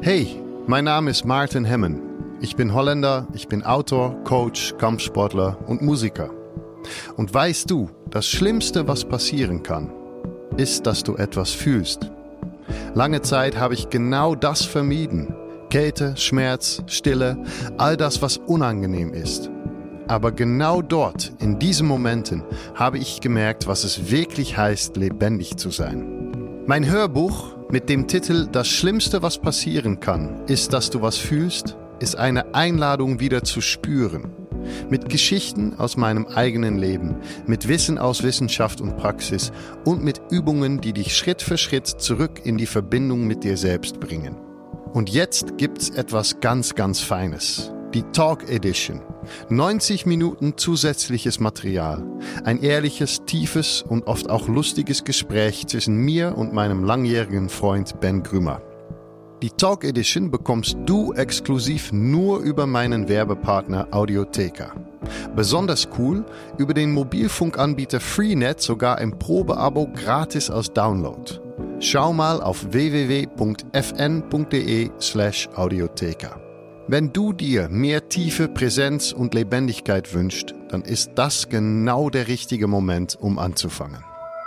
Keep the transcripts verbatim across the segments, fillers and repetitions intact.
Hey, mein Name ist Maarten Hemmen. Ich bin Holländer, ich bin Autor, Coach, Kampfsportler und Musiker. Und weißt du, das Schlimmste, was passieren kann, ist, dass du etwas fühlst. Lange Zeit habe ich genau das vermieden. Kälte, Schmerz, Stille, all das, was unangenehm ist. Aber genau dort, in diesen Momenten, habe ich gemerkt, was es wirklich heißt, lebendig zu sein. Mein Hörbuch mit dem Titel Das Schlimmste, was passieren kann, ist, dass du was fühlst, ist eine Einladung, wieder zu spüren. Mit Geschichten aus meinem eigenen Leben, mit Wissen aus Wissenschaft und Praxis und mit Übungen, die dich Schritt für Schritt zurück in die Verbindung mit dir selbst bringen. Und jetzt gibt's etwas ganz, ganz Feines. Die Talk Edition. neunzig Minuten zusätzliches Material. Ein ehrliches, tiefes und oft auch lustiges Gespräch zwischen mir und meinem langjährigen Freund Ben Grümer. Die Talk Edition bekommst du exklusiv nur über meinen Werbepartner Audiotheka. Besonders cool, über den Mobilfunkanbieter Freenet sogar im Probeabo gratis als Download. Schau mal auf w w w punkt f n punkt d e slash audiotheka. Wenn du dir mehr Tiefe, Präsenz und Lebendigkeit wünschst, dann ist das genau der richtige Moment, um anzufangen.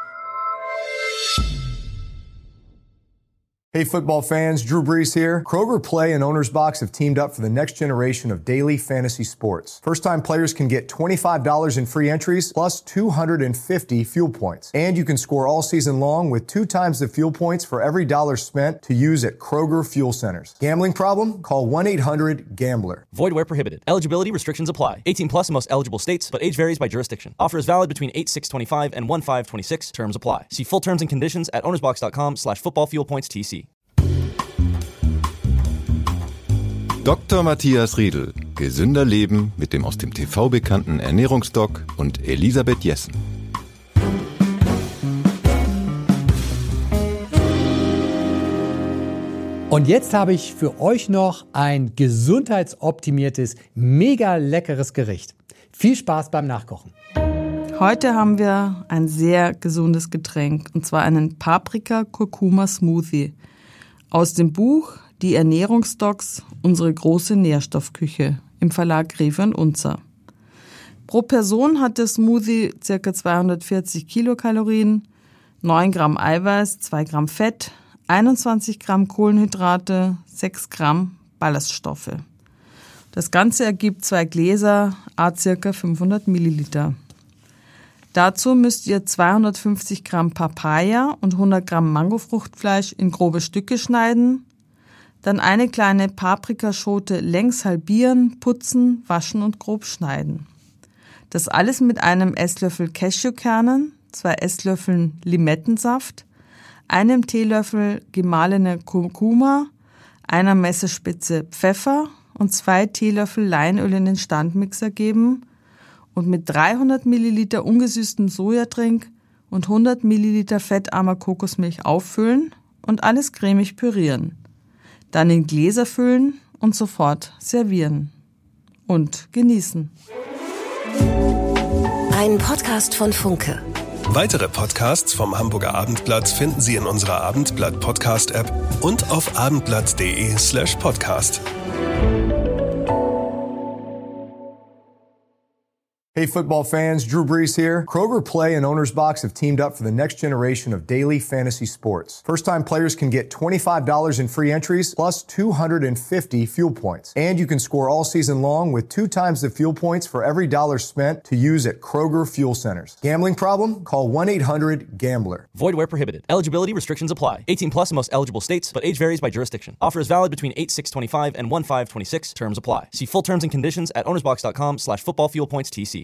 Hey football fans, Drew Brees here. Kroger Play and Owner's Box have teamed up for the next generation of daily fantasy sports. First-time players can get twenty-five dollars in free entries plus two hundred fifty fuel points. And you can score all season long with two times the fuel points for every dollar spent to use at Kroger Fuel Centers. Gambling problem? Call one eight hundred gambler. Void where prohibited. Eligibility restrictions apply. eighteen plus in most eligible states, but age varies by jurisdiction. Offer is valid between eight six twenty-five and one five twenty-six. Terms apply. See full terms and conditions at ownersbox.com slash football fuel points TC. Doktor Matthias Riedel. Gesünder Leben mit dem aus dem T V bekannten Ernährungsdoc und Elisabeth Jessen. Und jetzt habe ich für euch noch ein gesundheitsoptimiertes, mega leckeres Gericht. Viel Spaß beim Nachkochen. Heute haben wir ein sehr gesundes Getränk, und zwar einen Paprika-Kurkuma-Smoothie aus dem Buch Die Ernährungsdocs, unsere große Nährstoffküche im Verlag Greve und Unzer. Pro Person hat der Smoothie ca. zweihundertvierzig Kilokalorien, neun Gramm Eiweiß, zwei Gramm Fett, einundzwanzig Gramm Kohlenhydrate, sechs Gramm Ballaststoffe. Das Ganze ergibt zwei Gläser, a ca. fünfhundert Milliliter. Dazu müsst ihr zweihundertfünfzig Gramm Papaya und hundert Gramm Mangofruchtfleisch in grobe Stücke schneiden, dann eine kleine Paprikaschote längs halbieren, putzen, waschen und grob schneiden. Das alles mit einem Esslöffel Cashewkernen, zwei Esslöffeln Limettensaft, einem Teelöffel gemahlene Kurkuma, einer Messerspitze Pfeffer und zwei Teelöffel Leinöl in den Standmixer geben und mit dreihundert Milliliter ungesüßtem Sojatrink und hundert Milliliter fettarmer Kokosmilch auffüllen und alles cremig pürieren. Dann in Gläser füllen und sofort servieren. Und genießen. Ein Podcast von Funke. Weitere Podcasts vom Hamburger Abendblatt finden Sie in unserer Abendblatt-Podcast-App und auf abendblatt.de slash podcast. Hey football fans, Drew Brees here. Kroger Play and Owner's Box have teamed up for the next generation of daily fantasy sports. First-time players can get twenty-five dollars in free entries plus two hundred fifty fuel points. And you can score all season long with two times the fuel points for every dollar spent to use at Kroger Fuel Centers. Gambling problem? Call one eight hundred gambler. Void where prohibited. Eligibility restrictions apply. eighteen plus in most eligible states, but age varies by jurisdiction. Offer is valid between eight six twenty-five and one five twenty-six. Terms apply. See full terms and conditions at ownersbox.com slash football fuel points TC.